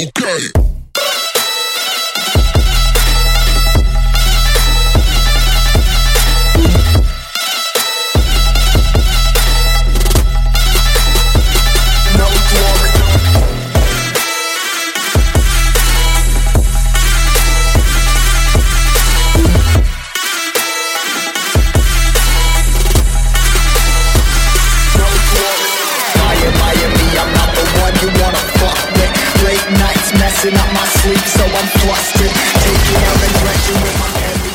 Okay. Messing up my sleep, so I'm flustered. Taking out aggression with my every